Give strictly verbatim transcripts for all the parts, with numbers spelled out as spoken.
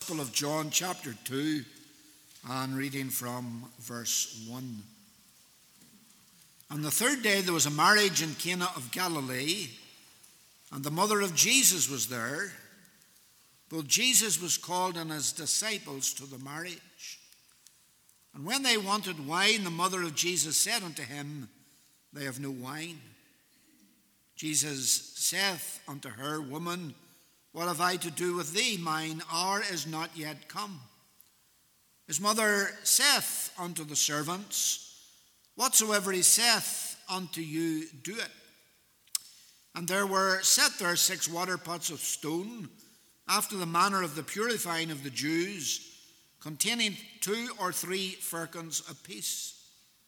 Gospel of John, chapter two, and reading from verse one. On the third day there was a marriage in Cana of Galilee, and the mother of Jesus was there. Both Jesus was called and his disciples to the marriage. And when they wanted wine, the mother of Jesus said unto him, They have no wine. Jesus saith unto her, Woman, what have I to do with thee? Mine hour is not yet come. His mother saith unto the servants, Whatsoever he saith unto you, do it. And there were set there six water pots of stone, after the manner of the purifying of the Jews, containing two or three firkins apiece.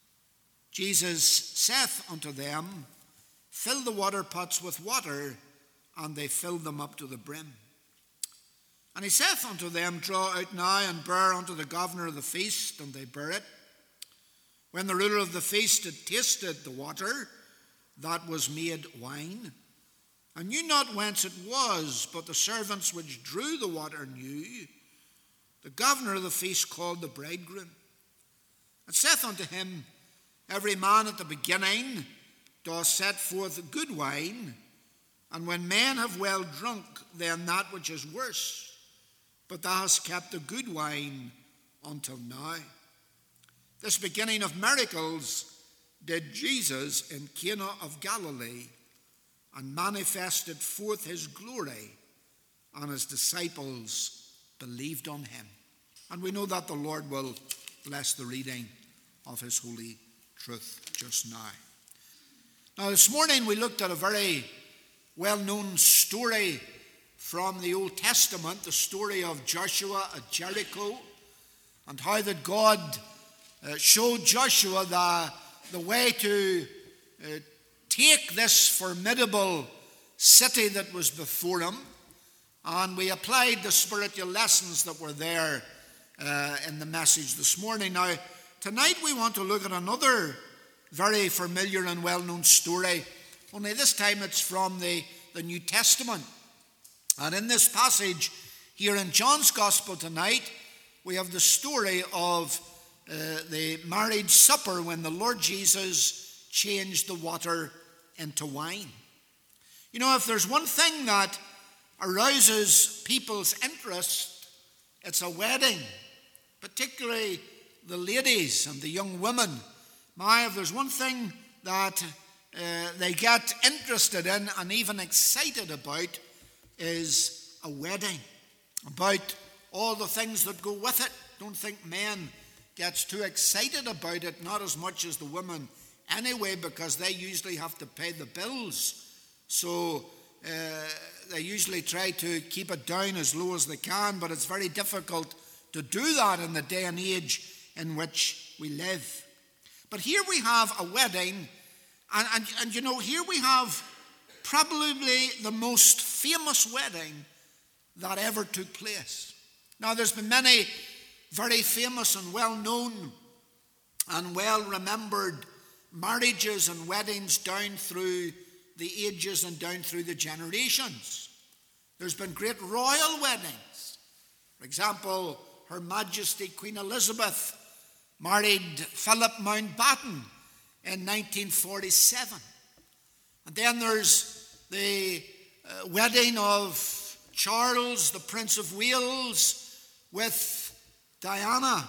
Jesus saith unto them, Fill the water pots with water, and they filled them up to the brim. And he saith unto them, Draw out now and bear unto the governor of the feast, and they bare it. When the ruler of the feast had tasted the water, that was made wine, and knew not whence it was, but the servants which drew the water knew, the governor of the feast called the bridegroom, and saith unto him, Every man at the beginning doth set forth good wine, and when men have well drunk, then that which is worse. But thou hast kept the good wine until now. This beginning of miracles did Jesus in Cana of Galilee, and manifested forth his glory, and his disciples believed on him. And we know that the Lord will bless the reading of his holy truth just now. Now this morning we looked at a very well-known story from the Old Testament, the story of Joshua at Jericho, and how that God uh, showed Joshua the, the way to uh, take this formidable city that was before him, and we applied the spiritual lessons that were there uh, in the message this morning. Now, tonight we want to look at another very familiar and well-known story, only this time it's from the, the New Testament. And in this passage here in John's Gospel tonight, we have the story of uh, the marriage supper when the Lord Jesus changed the water into wine. You know, if there's one thing that arouses people's interest, it's a wedding, particularly the ladies and the young women. My, if there's one thing that uh, they get interested in and even excited about, is a wedding, about all the things that go with it. Don't think men gets too excited about it, not as much as the women anyway, because they usually have to pay the bills. So uh, they usually try to keep it down as low as they can, but it's very difficult to do that in the day and age in which we live. But here we have a wedding, and, and, and you know, here we have probably the most famous wedding that ever took place. Now, there's been many very famous and well-known and well-remembered marriages and weddings down through the ages and down through the generations. There's been great royal weddings. For example, Her Majesty Queen Elizabeth married Philip Mountbatten in nineteen forty-seven. And then there's the uh, wedding of Charles, the Prince of Wales, with Diana.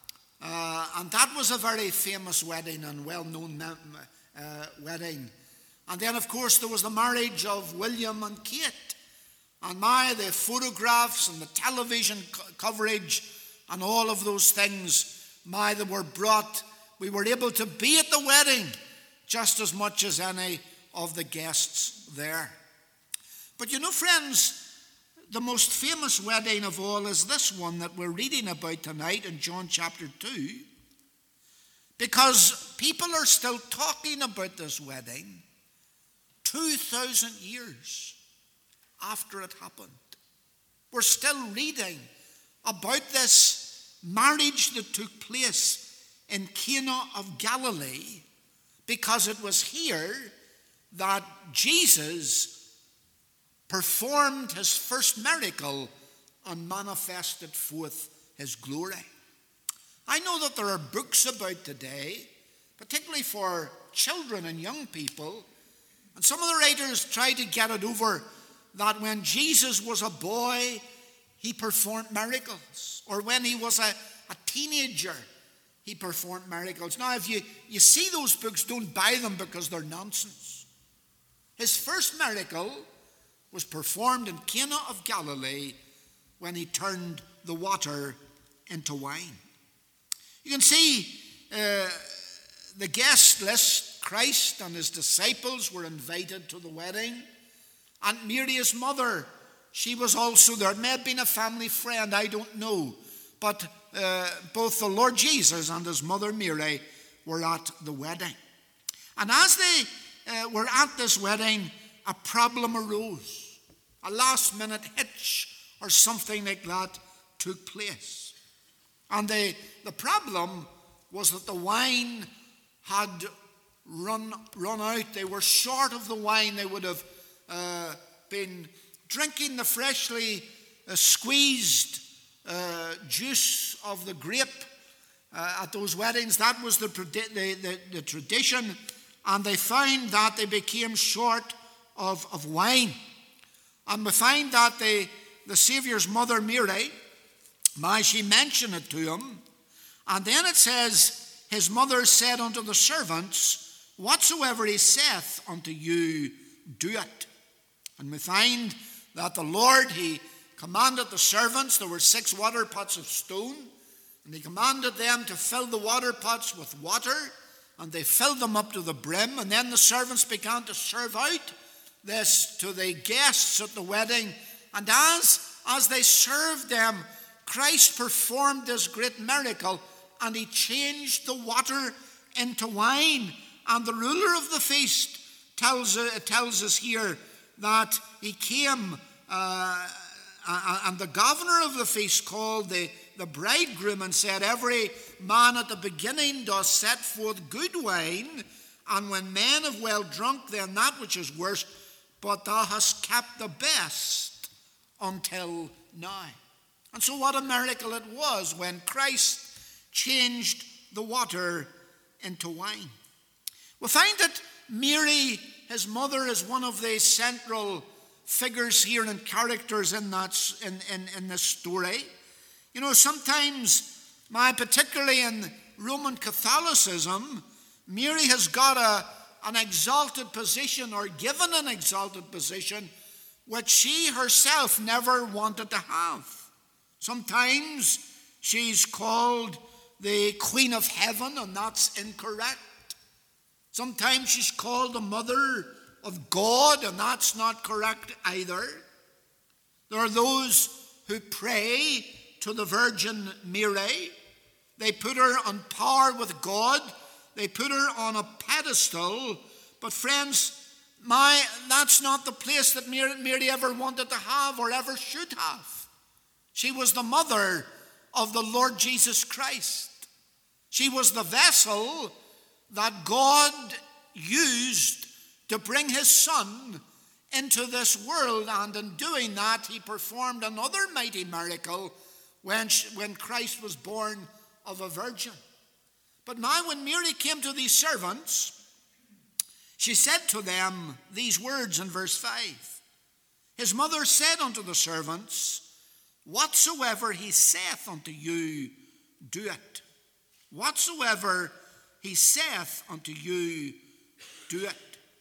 Uh, and that was a very famous wedding and well-known uh, wedding. And then, of course, there was the marriage of William and Kate. And my, the photographs and the television co- coverage and all of those things, my, that were brought. We were able to be at the wedding just as much as any of the guests there. But you know, friends, the most famous wedding of all is this one that we're reading about tonight in John chapter two, because people are still talking about this wedding two thousand years after it happened. We're still reading about this marriage that took place in Cana of Galilee, because it was here that Jesus performed his first miracle and manifested forth his glory. I know that there are books about today, particularly for children and young people, and some of the writers try to get it over that when Jesus was a boy, he performed miracles, or when he was a, a teenager, he performed miracles. Now, if you, you see those books, don't buy them because they're nonsense. His first miracle was performed in Cana of Galilee when he turned the water into wine. You can see uh, the guest list. Christ and his disciples were invited to the wedding. And Mary, his mother, she was also there. It may have been a family friend, I don't know. But uh, both the Lord Jesus and his mother Mary were at the wedding. And as they uh, were at this wedding, a problem arose. A last minute hitch or something like that took place. And the, the problem was that the wine had run, run out. They were short of the wine. They would have uh, been drinking the freshly uh, squeezed uh, juice of the grape uh, at those weddings. That was the, the, the, the tradition. And they found that they became short of, of wine. And we find that the, the Saviour's mother Mary, now she mentioned it to him. And then it says, his mother said unto the servants, whatsoever he saith unto you, do it. And we find that the Lord, he commanded the servants, there were six water pots of stone, and he commanded them to fill the water pots with water, and they filled them up to the brim. And then the servants began to serve out this to the guests at the wedding. And as, as they served them, Christ performed this great miracle, and he changed the water into wine. And the ruler of the feast tells, uh, tells us here that he came, uh, and the governor of the feast called the, the bridegroom and said, every man at the beginning does set forth good wine, and when men have well drunk, then that which is worse, but thou hast kept the best until now. And so what a miracle it was when Christ changed the water into wine. We find that Mary, his mother, is one of the central figures here and characters in that in, in, in this story. You know, sometimes, my particularly in Roman Catholicism, Mary has got a, an exalted position, or given an exalted position, which she herself never wanted to have. Sometimes she's called the Queen of Heaven, and that's incorrect. Sometimes she's called the Mother of God, and that's not correct either. There are those who pray to the Virgin Mary. They put her on par with God. They put her on a pedestal. But friends, my, that's not the place that Mary, Mary ever wanted to have or ever should have. She was the mother of the Lord Jesus Christ. She was the vessel that God used to bring his Son into this world, and in doing that, he performed another mighty miracle when, she, when Christ was born of a virgin. But now when Mary came to these servants, she said to them these words in verse five. His mother said unto the servants, whatsoever he saith unto you, do it. Whatsoever he saith unto you, do it.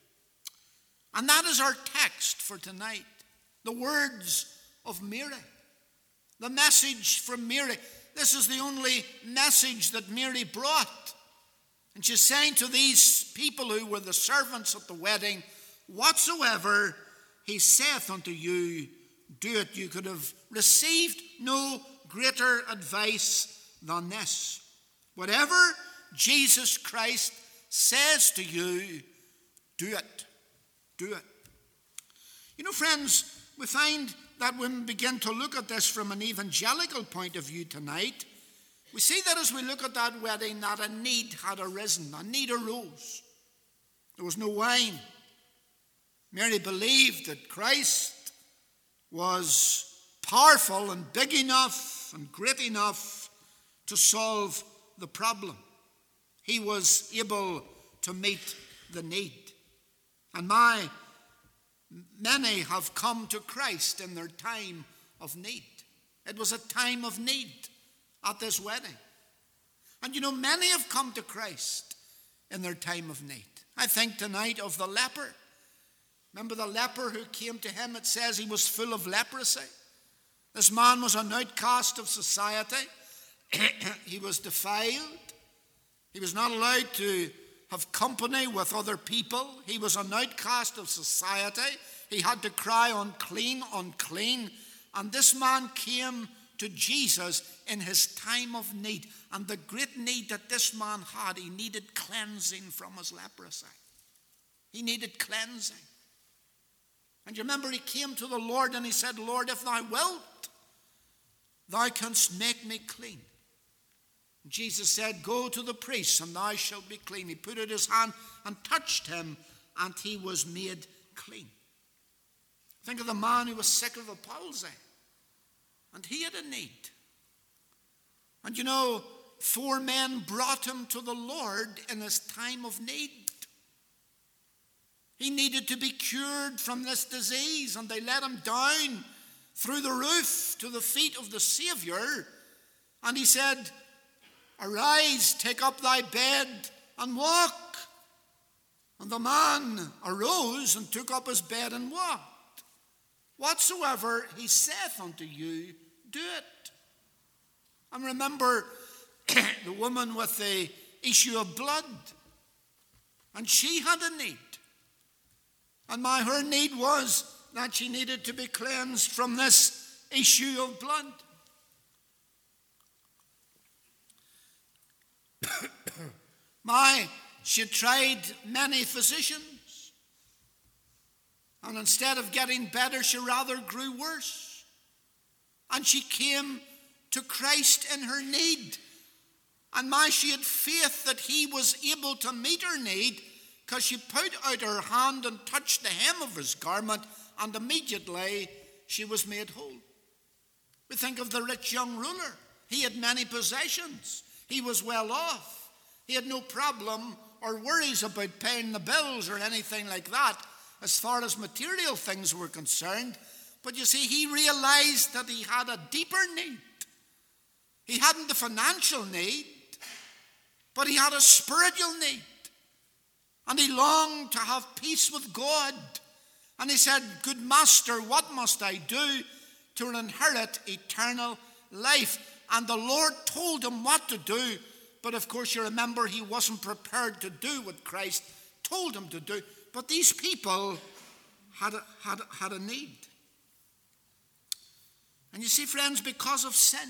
And that is our text for tonight. The words of Mary. The message from Mary. This is the only message that Mary brought. And she's saying to these people who were the servants at the wedding, whatsoever he saith unto you, do it. You could have received no greater advice than this. Whatever Jesus Christ says to you, do it. Do it. You know, friends, we find that when we begin to look at this from an evangelical point of view tonight, we see that as we look at that wedding, that a need had arisen, a need arose. There was no wine. Mary believed that Christ was powerful and big enough and great enough to solve the problem. He was able to meet the need. And my, many have come to Christ in their time of need. It was a time of need at this wedding. And you know, many have come to Christ in their time of need. I think tonight of the leper. Remember the leper who came to him? It says he was full of leprosy. This man was an outcast of society. He was defiled. He was not allowed to have company with other people. He was an outcast of society. He had to cry, unclean, unclean. And this man came to Jesus in his time of need. And the great need that this man had, he needed cleansing from his leprosy. He needed cleansing. And you remember he came to the Lord and he said, Lord, if thou wilt, thou canst make me clean. And Jesus said, go to the priest and thou shalt be clean. He put out his hand and touched him and he was made clean. Think of the man who was sick of a palsy. And he had a need. And you know, four men brought him to the Lord in his time of need. He needed to be cured from this disease, and they let him down through the roof to the feet of the Savior. And he said, arise, take up thy bed and walk. And the man arose and took up his bed and walked. Whatsoever he saith unto you, do it. And remember the woman with the issue of blood. And she had a need. And my her need was that she needed to be cleansed from this issue of blood. my, she tried many physicians. And instead of getting better, she rather grew worse. And she came to Christ in her need. And my, she had faith that he was able to meet her need, because she put out her hand and touched the hem of his garment, and immediately she was made whole. We think of the rich young ruler. He had many possessions. He was well off. He had no problem or worries about paying the bills or anything like that as far as material things were concerned. But you see, he realized that he had a deeper need. He hadn't the financial need, but he had a spiritual need. And he longed to have peace with God. And he said, good master, what must I do to inherit eternal life? And the Lord told him what to do. But of course, you remember, he wasn't prepared to do what Christ told him to do. But these people had a, had, had a need. And you see, friends, because of sin,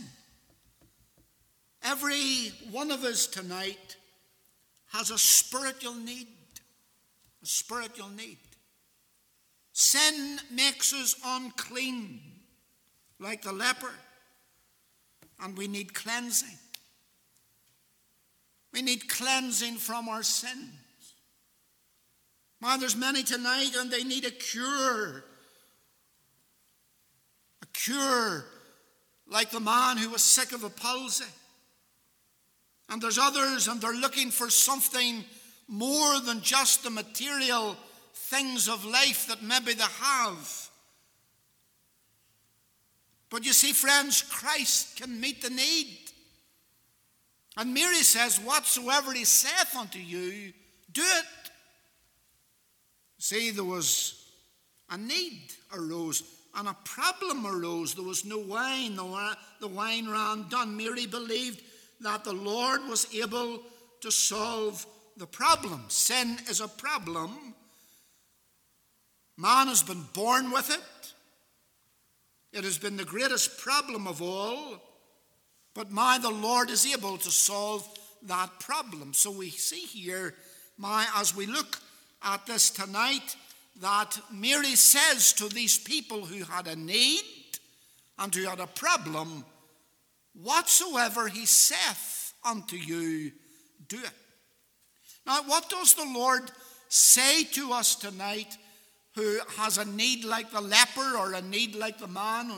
every one of us tonight has a spiritual need. A spiritual need. Sin makes us unclean, like the leper. And we need cleansing. We need cleansing from our sins. Man, there's many tonight and they need a cure. A cure like the man who was sick of a palsy. And there's others and they're looking for something more than just the material things of life that maybe they have. But you see, friends, Christ can meet the need. And Mary says, whatsoever he saith unto you, do it. See, there was a need arose and a problem arose. There was no wine. The wine ran done. Mary believed that the Lord was able to solve the problem. Sin is a problem. Man has been born with it. It has been the greatest problem of all. But my, the Lord is able to solve that problem. So we see here, my, as we look at this tonight, that Mary says to these people who had a need and who had a problem, whatsoever he saith unto you, do it. Now, what does the Lord say to us tonight who has a need like the leper or a need like the man who,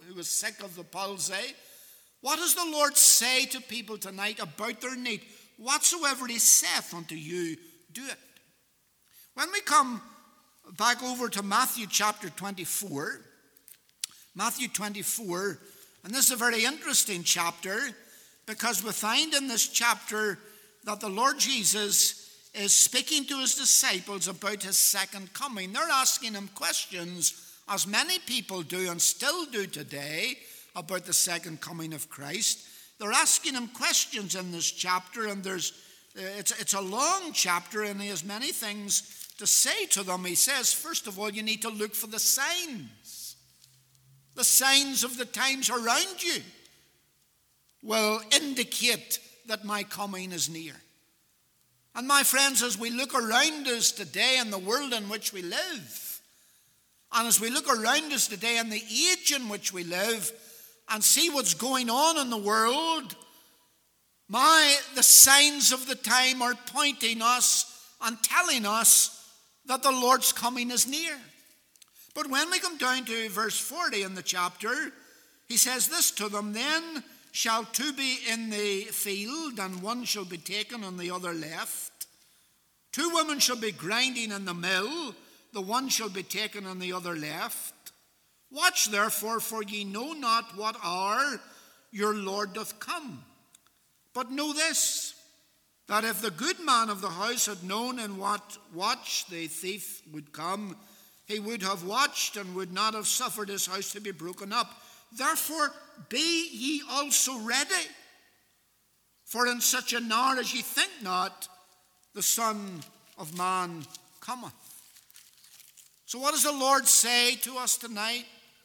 who was sick of the palsy. What does the Lord say to people tonight about their need? Whatsoever he saith unto you, do it. When we come back over to Matthew chapter twenty-four, Matthew twenty-four, and this is a very interesting chapter, because we find in this chapter that the Lord Jesus is speaking to his disciples about his second coming. They're asking him questions, as many people do and still do today, about the second coming of Christ. They're asking him questions in this chapter, and there's it's, it's a long chapter, and he has many things to say to them. He says, first of all, you need to look for the signs. The signs of the times around you will indicate that my coming is near. And my friends, as we look around us today in the world in which we live, and as we look around us today in the age in which we live, and see what's going on in the world, my the signs of the time are pointing us and telling us that the Lord's coming is near. But when we come down to verse forty in the chapter, he says this to them, then shall two be in the field, and one shall be taken and the other left. Two women shall be grinding in the mill, the one shall be taken and the other left. Watch therefore, for ye know not what hour your Lord doth come. But know this, that if the good man of the house had known in what watch the thief would come, he would have watched and would not have suffered his house to be broken up. Therefore be ye also ready, for in such an hour as ye think not, the Son of Man cometh. So what does the Lord say to us tonight?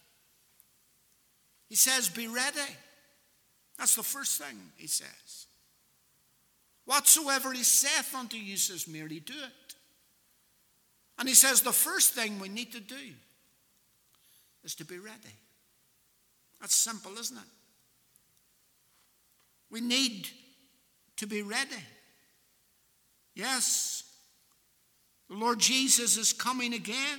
He says, be ready. That's the first thing he says. Whatsoever he saith unto you, says Mary, do it. And he says the first thing we need to do is to be ready. That's simple, isn't it? We need to be ready. Yes, the Lord Jesus is coming again.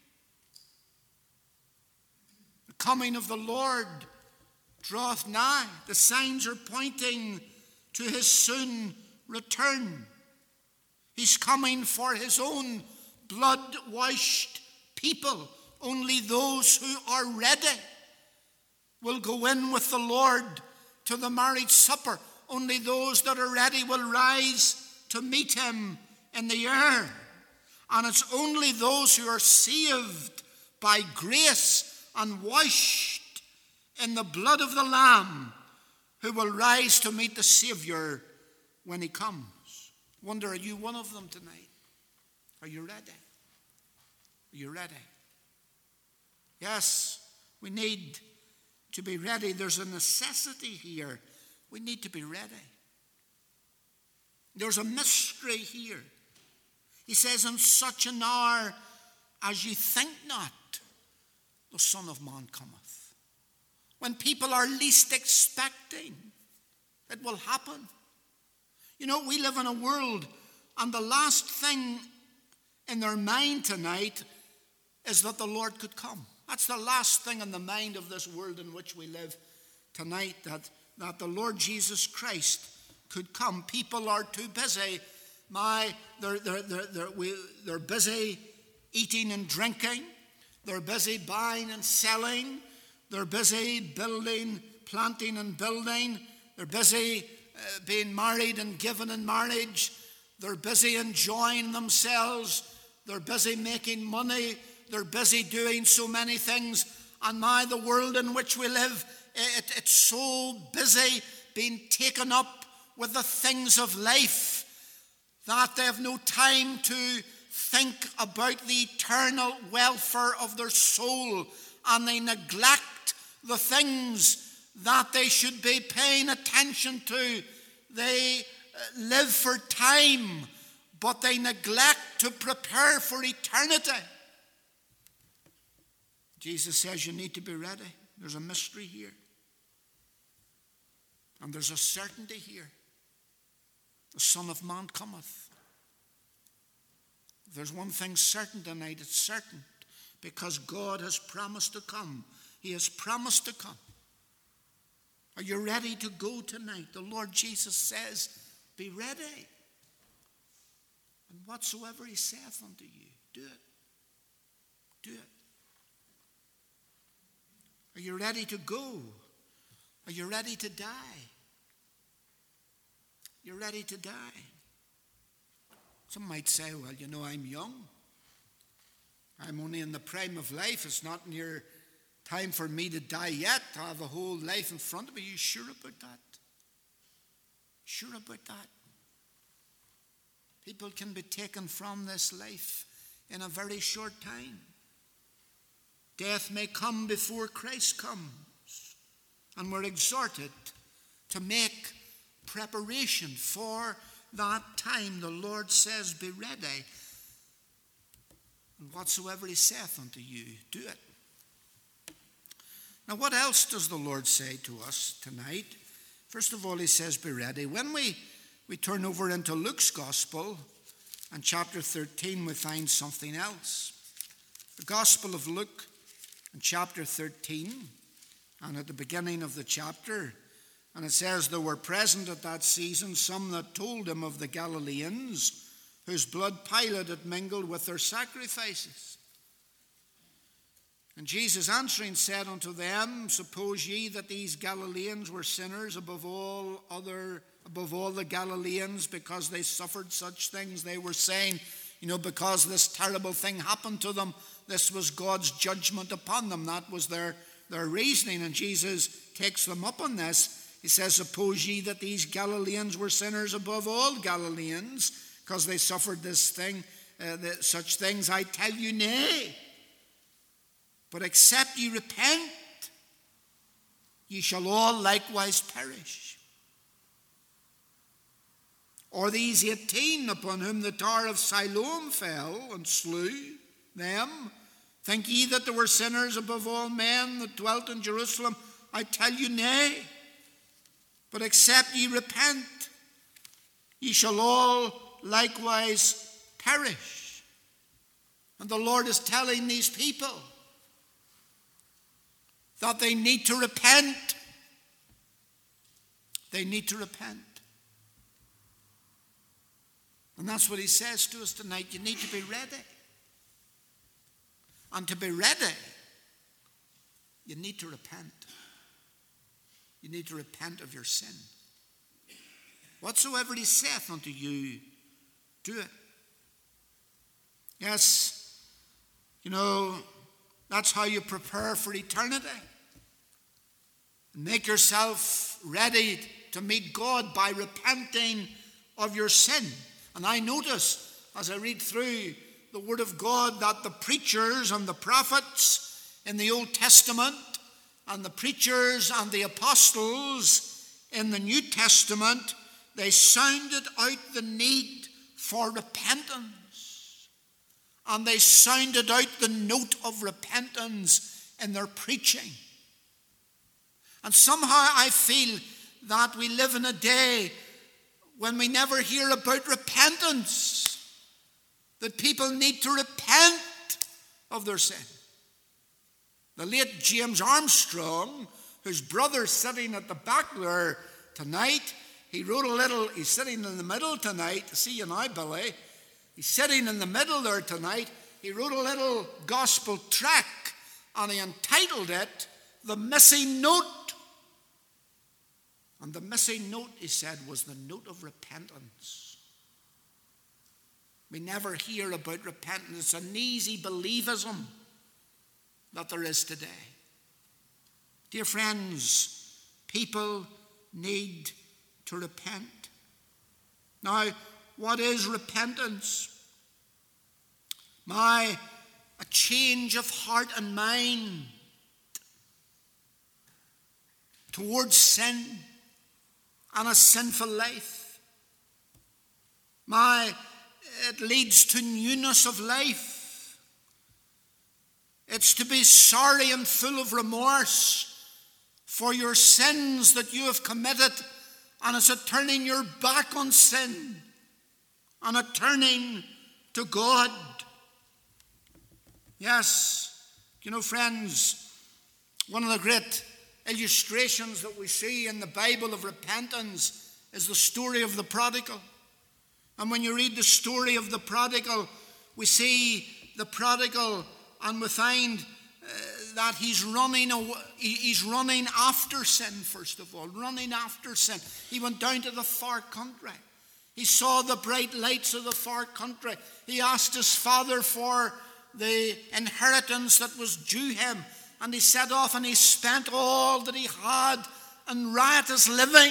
The coming of the Lord draweth nigh. The signs are pointing to his soon return. He's coming for his own blood-washed people. Only those who are ready will go in with the Lord to the marriage supper. Only those that are ready will rise to meet him in the air. And it's only those who are saved by grace and washed in the blood of the Lamb who will rise to meet the Savior when he comes. Wonder, are you one of them tonight? Are you ready? Are you ready? Yes, we need to be ready. There's a necessity here. We need to be ready. There's a mystery here. He says, in such an hour as ye think not, the Son of Man cometh. When people are least expecting, it will happen. You know, we live in a world, and the last thing in their mind tonight is that the Lord could come. That's the last thing in the mind of this world in which we live tonight, that, that the Lord Jesus Christ could come. People are too busy. My, they're, they're, they're, they're, we, they're busy eating and drinking. They're busy buying and selling. They're busy building, planting and building. They're busy uh, being married and given in marriage. They're busy enjoying themselves. They're busy making money. They're busy doing so many things. And my, the world in which we live, it, it's so busy being taken up with the things of life that they have no time to think about the eternal welfare of their soul, and they neglect the things that they should be paying attention to. They live for time, but they neglect to prepare for eternity. Jesus says you need to be ready. There's a mystery here. And there's a certainty here. The Son of Man cometh. If there's one thing certain tonight, it's certain, because God has promised to come. He has promised to come. Are you ready to go tonight? The Lord Jesus says, be ready. And whatsoever he saith unto you, do it. Do it. Are you ready to go? Are you ready to die? You're ready to die. Some might say, well, you know, I'm young. I'm only in the prime of life. It's not near time for me to die yet. I have a whole life in front of me. Are you sure about that? Sure about that? People can be taken from this life in a very short time. Death may come before Christ comes. And we're exhorted to make preparation for that time. The Lord says, be ready. And whatsoever he saith unto you, do it. Now, what else does the Lord say to us tonight? First of all, he says, be ready. When we, we turn over into Luke's Gospel and chapter thirteen, we find something else. The Gospel of Luke and chapter thirteen, and at the beginning of the chapter, and it says, there were present at that season some that told him of the Galileans, whose blood Pilate had mingled with their sacrifices. And Jesus answering said unto them, suppose ye that these Galileans were sinners above all other, above all the Galileans, because they suffered such things? They were saying, you know, because this terrible thing happened to them, this was God's judgment upon them. That was their, their reasoning. And Jesus takes them up on this. He says, suppose ye that these Galileans were sinners above all Galileans, because they suffered this thing, uh, the, such things? I tell you, nay. But except ye repent, ye shall all likewise perish. Or these eighteen upon whom the tower of Siloam fell and slew them, think ye that there were sinners above all men that dwelt in Jerusalem? I tell you, nay. But except ye repent, ye shall all likewise perish. And the Lord is telling these people that they need to repent. They need to repent. And that's what he says to us tonight. You need to be ready. And to be ready, you need to repent. You need to repent of your sin. Whatsoever he saith unto you, do it. Yes, you know, that's how you prepare for eternity. Make yourself ready to meet God by repenting of your sin. And I notice, as I read through the Word of God, that the preachers and the prophets in the Old Testament and the preachers and the apostles in the New Testament, they sounded out the need for repentance. And they sounded out the note of repentance in their preaching. And somehow I feel that we live in a day when we never hear about repentance, that people need to repent of their sin. The late James Armstrong, whose brother's sitting at the back there tonight, he wrote a little, he's sitting in the middle tonight. See you now, Billy. He's sitting in the middle there tonight. He wrote a little gospel tract, and he entitled it, The Missing Note. And the missing note, he said, was the note of repentance. We never hear about repentance. It's an easy believism that there is today. Dear friends, people need to repent. Now, what is repentance? My, a change of heart and mind towards sin and a sinful life. My, it leads to newness of life. It's to be sorry and full of remorse for your sins that you have committed, and it's a turning your back on sin and a turning to God. Yes, you know, friends, One of the great illustrations that we see in the Bible of repentance is the story of the prodigal. And when you read the story of the prodigal, we see the prodigal, and we find uh, that he's running away, he's running after sin, first of all, running after sin. He went down to the far country. He saw the bright lights of the far country. He asked his father for the inheritance that was due him. And he set off and he spent all that he had in riotous living.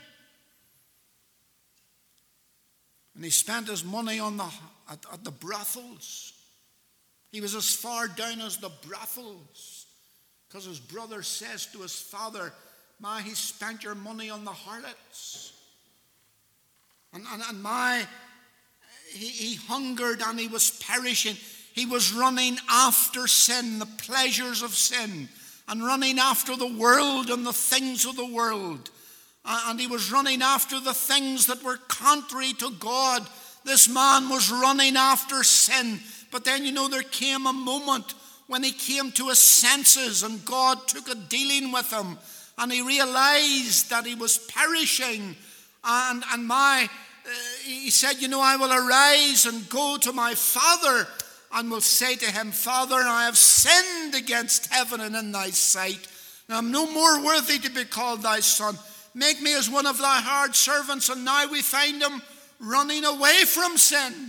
And he spent his money on the, at, at the brothels. He was as far down as the brothels. Because his brother says to his father, "My, he spent your money on the harlots." And, and, and my, he, he hungered and he was perishing. He was running after sin, the pleasures of sin, and running after the world and the things of the world. And he was running after the things that were contrary to God. This man was running after sin. But then, you know, there came a moment when he came to his senses and God took a dealing with him. And he realized that he was perishing. And, and my, uh, he said, "You know, I will arise and go to my father and will say to him, Father, I have sinned against heaven and in thy sight. And I am no more worthy to be called thy son. Make me as one of thy hired servants." And now we find him running away from sin.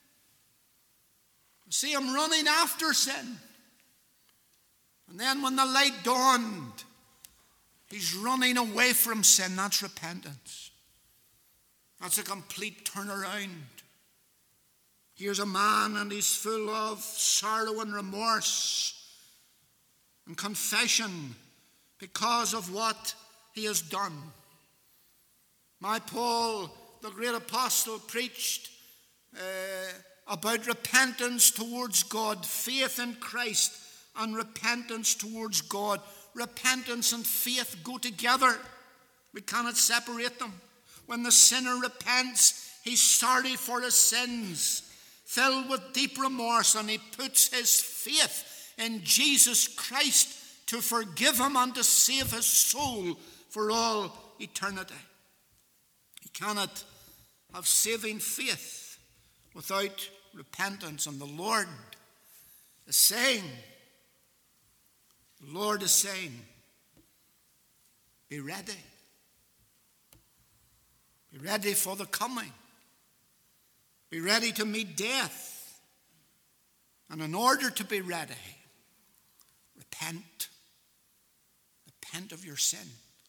See him running after sin. And then when the light dawned, he's running away from sin. That's repentance. That's a complete turnaround. Here's a man and he's full of sorrow and remorse and confession because of what he has done. My Paul, the great apostle, preached uh, about repentance towards God, faith in Christ and repentance towards God. Repentance and faith go together. We cannot separate them. When the sinner repents, he's sorry for his sins, filled with deep remorse, and he puts his faith in Jesus Christ to forgive him and to save his soul for all eternity. He cannot have saving faith without repentance. And the Lord is saying, the Lord is saying, be ready. Be ready for the coming. Be ready to meet death. And in order to be ready, repent. Repent of your sin.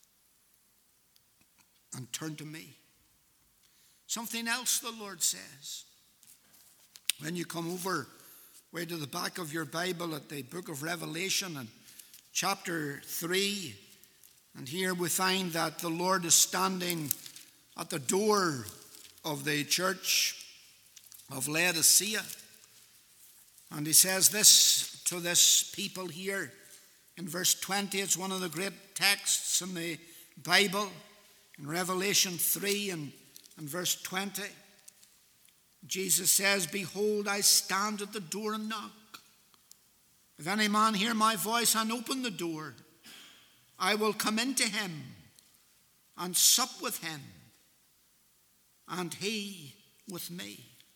And turn to me. Something else the Lord says. When you come over way to the back of your Bible at the book of Revelation and chapter three, and here we find that the Lord is standing at the door of the church of Laodicea. And he says this to this people here in verse twenty. It's one of the great texts in the Bible, in Revelation three and, and verse twenty. Jesus says, "Behold, I stand at the door and knock. If any man hear my voice and open the door, I will come into him and sup with him, and he with me."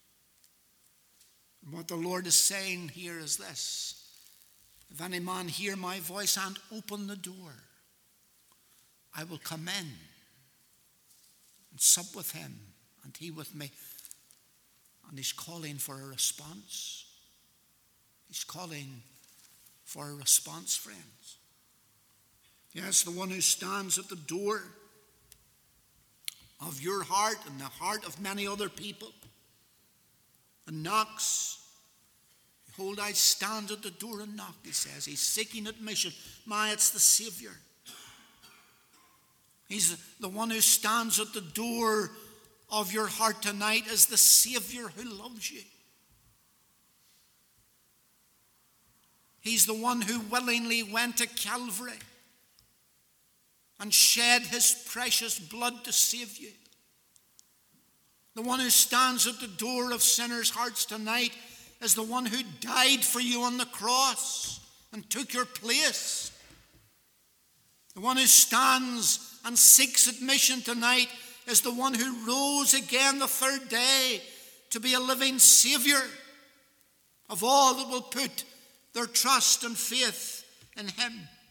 And what the Lord is saying here is this: if any man hear my voice and open the door, I will come in and sup with him, and he with me. And he's calling for a response. He's calling for a response, friends. Yes, the one who stands at the door of your heart and the heart of many other people and knocks. "Behold, I stand at the door and knock," he says. He's seeking admission. My, it's the Savior. He's the one who stands at the door of your heart tonight is the Savior who loves you. He's the one who willingly went to Calvary and shed his precious blood to save you. The one who stands at the door of sinners' hearts tonight is the one who died for you on the cross and took your place. The one who stands and seeks admission tonight is the one who rose again the third day to be a living Saviour of all that will put their trust and faith in him.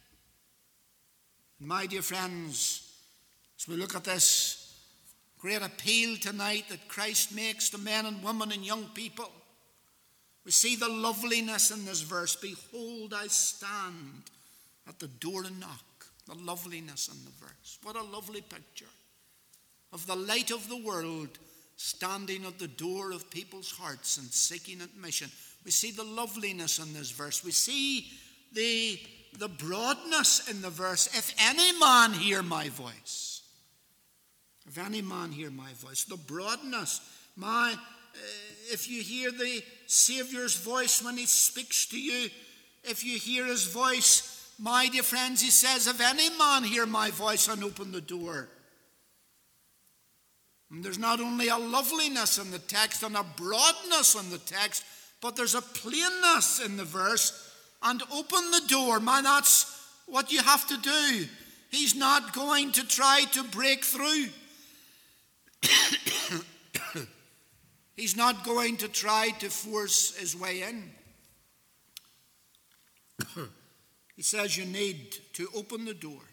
And my dear friends, as we look at this great appeal tonight that Christ makes to men and women and young people, we see the loveliness in this verse. Behold, I stand at the door and knock. The loveliness in the verse. What a lovely picture of the light of the world standing at the door of people's hearts and seeking admission. We see the loveliness in this verse. We see the, the broadness in the verse. If any man hear my voice, if any man hear my voice, the broadness, my, uh, if you hear the Saviour's voice when he speaks to you, if you hear his voice, my dear friends, he says, if any man hear my voice and open the door. And there's not only a loveliness in the text and a broadness in the text, but there's a plainness in the verse. And open the door, man, that's what you have to do. He's not going to try to break through. He's not going to try to force his way in. He says you need to open the door.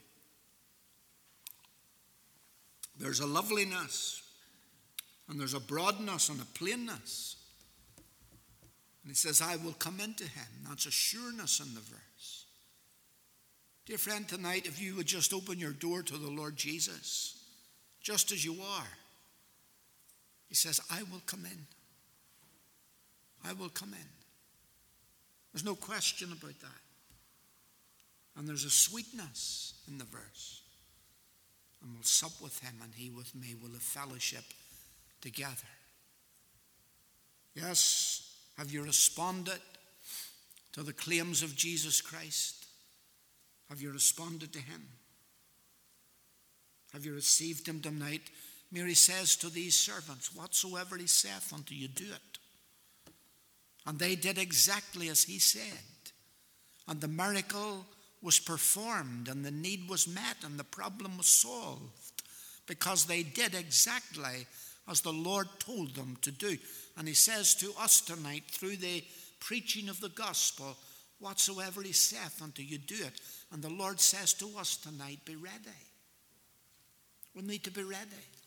There's a loveliness, and there's a broadness and a plainness. And he says, I will come into him. That's a sureness in the verse. Dear friend, tonight, if you would just open your door to the Lord Jesus, just as you are, he says, I will come in. I will come in. There's no question about that. And there's a sweetness in the verse. And we'll sup with him, and he with me will have fellowship together. Yes, have you responded to the claims of Jesus Christ? Have you responded to him? Have you received him tonight? Mary says to these servants, whatsoever he saith unto you, do it. And they did exactly as he said. And the miracle was performed, and the need was met, and the problem was solved, because they did exactly as the Lord told them to do. And he says to us tonight, through the preaching of the gospel, whatsoever he saith unto you, do it. And the Lord says to us tonight, be ready. We need to be ready.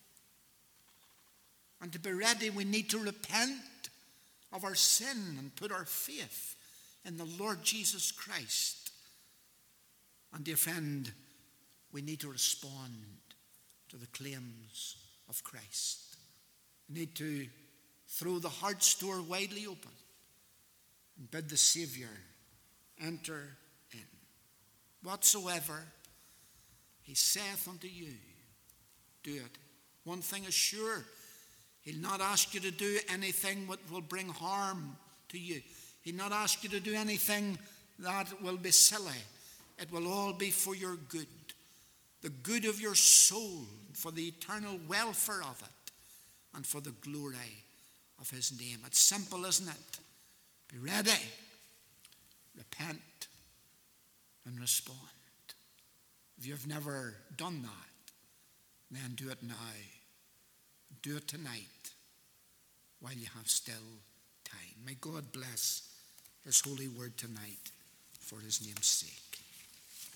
And to be ready, we need to repent of our sin and put our faith in the Lord Jesus Christ. And dear friend, we need to respond to the claims of Christ. We need to throw the heart's door widely open and bid the Saviour enter in. Whatsoever he saith unto you, do it. One thing is sure, he'll not ask you to do anything that will bring harm to you. He'll not ask you to do anything that will be silly. It will all be for your good, the good of your soul, for the eternal welfare of it, and for the glory of his name. It's simple, isn't it? Be ready, repent, and respond. If you've never done that, then do it now. Do it tonight while you have still time. May God bless his holy word tonight for his name's sake.